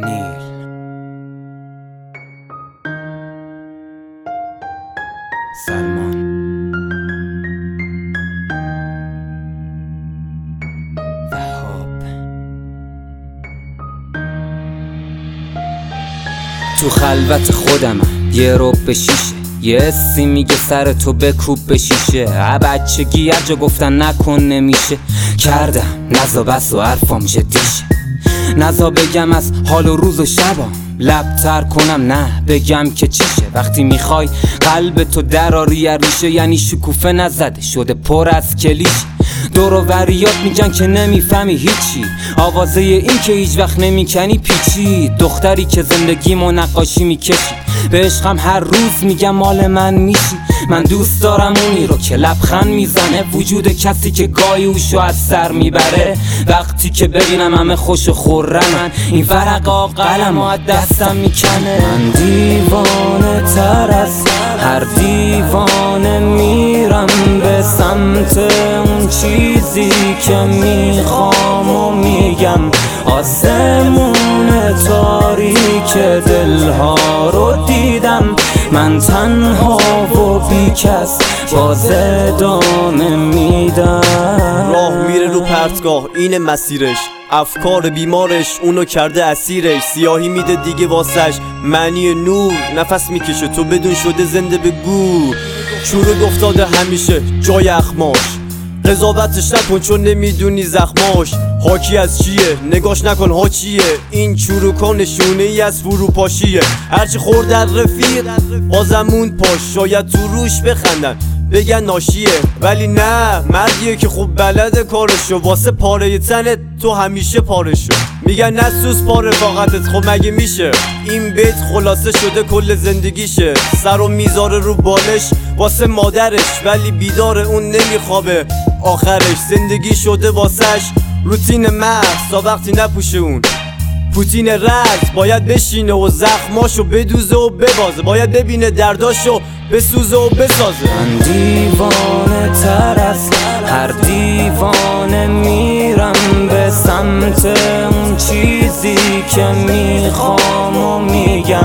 نیل سلمان وهاب. تو خلوت خودم یه رب شیشه، یه حسی میگه سر تو بکوب به شیشه. بچگی هر جا گفتن نکن نمیشه، کردم نزا بس و حرفام جدیشه. نزا بگم از حال و روز و شبام، لبتر کنم نه بگم که چیشه. وقتی میخوای قلب تو دراری ریشه، یعنی شکوفه نزده شده پر از کلیشه. دور و وریات میگن که نمیفهمی هیچی، آوازه این که هیچ وقت نمیکنی پیچی. دختری که زندگیمو نقاشی میکشی، به عشقم هر روز میگم مال من میشی. من دوست دارم اونی رو که لبخند میزنه، وجود کسی که گاهی اوشو از سر میبره. وقتی که ببینم همه خوش و خرمن، این ورقا قلمو از دستم میکنه. من دیوانه تر از هر دیوانه میرم به سمت اون چیزی که میخوام و میگم. آسمون تاریک دلها رو دیدم، من تنها و بی کس باز ادامه میدم. راه میره رو پرتگاه اینه مسیرش، افکار بیمارش اونو کرده اسیرش. سیاهی میده دیگه واسش معنی نور، نفس میکشه تو بدون شده زنده به گور. چورو افتاده همیشه جای اخماش، قضاوتش نکن چون نمیدونی زخماش حاکی از چیه. نگاش نکن ها چیه، این چروکا نشونه ای از فروپاشیه. هرچی خورد در رفیق بازمون پاش، شاید تو روش بخندن بگن ناشیه، ولی نه مردیه که خوب بلده کارشو. واسه پاره تنت تو همیشه پارشو، میگن نسوس پا رفاقتت. خب مگه میشه این بیت خلاصه شده کل زندگیشه. سر و میذاره رو بالش واسه مادرش، ولی بیداره اون نمیخوابه آخرش. زندگی شده واسش روتین محض تا وقتی نپوشه اون پوتین رز. باید بشینه و زخماشو بدوزه و ببازه، باید ببینه درداشو بسوزه و بسازه. من دیوانه تر از هر دیوانه میرم به سمت اون چیزی که میخوام و میگم.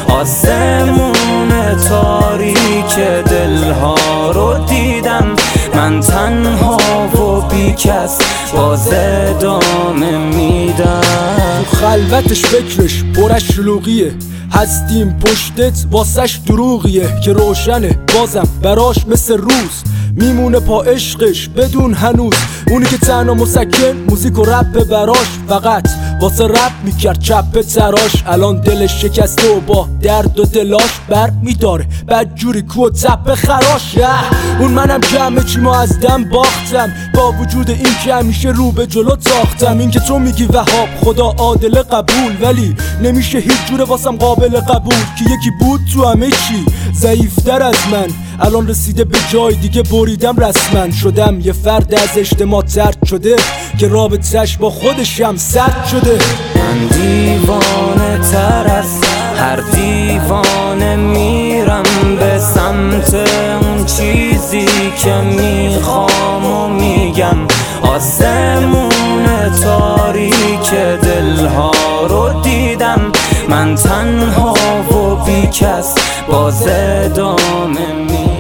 آسمون تاریک دلها رو دیدم، من تنها و بی کس باز ادامه میدم. تو خلوتش فکرش برش شلوغیه، هستیم پشتت واسش دروغیه که روشنه بازم براش مثل روز. میمونه پا عشقش بدون هنوز، اونی که تنها مسکن موزیک و رپ براش، فقط واسه رپ میکرد چپ تراش. الان دلش شکسته و با درد و دلاش بر میداره بدجوری کو و تپ خراش. اون منم که همه چیمو از دم باختم، با وجود این که همیشه رو به جلو تاختم. این که تو میگی وهاب خدا عادل قبول، ولی نمیشه هیچ جوره واسم قابل قبول که یکی بود تو همه چی ضعیفتر از من. الان رسیده به جای دیگه بریدم رسما، شدم یه فرد از اجتماع طرد شده که رابطش با خودشم سرد شده. من دیوانه تر از هر دیوانه میرم به سمت اون چیزی که میخوام و میگم. آسمون تاریک دلها رو دیدم، من تنها و بی کس باز ادامه میدم.